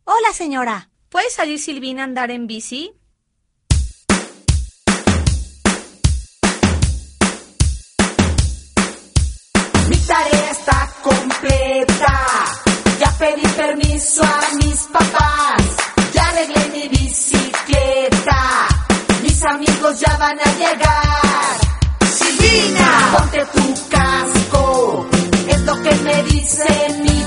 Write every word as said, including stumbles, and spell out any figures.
Hola, señora. ¿Puede salir Silvina a andar en bici? Mi tarea está completa. Ya pedí permiso a mis papás. Ya arreglé mi bicicleta. Mis amigos ya van a llegar. Silvina, ponte tu casco. Es lo que me dice mi